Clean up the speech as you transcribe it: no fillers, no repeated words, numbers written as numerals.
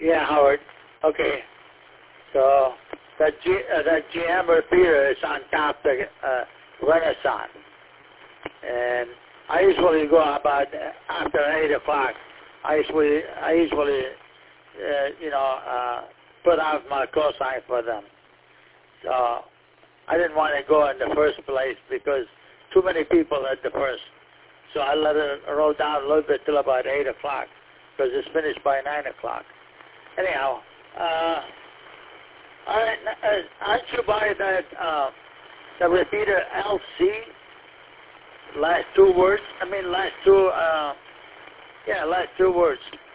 Yeah, Howard. Okay. So that GM repeater is on top of the Renaissance. And I usually go about after 8 o'clock. I usually put out my cosign for them. So I didn't want to go in the first place because too many people at the first. So I let it roll down a little bit till about 8 o'clock because it's finished by 9 o'clock. Anyhow, aren't you by that the repeater LC? Last two words.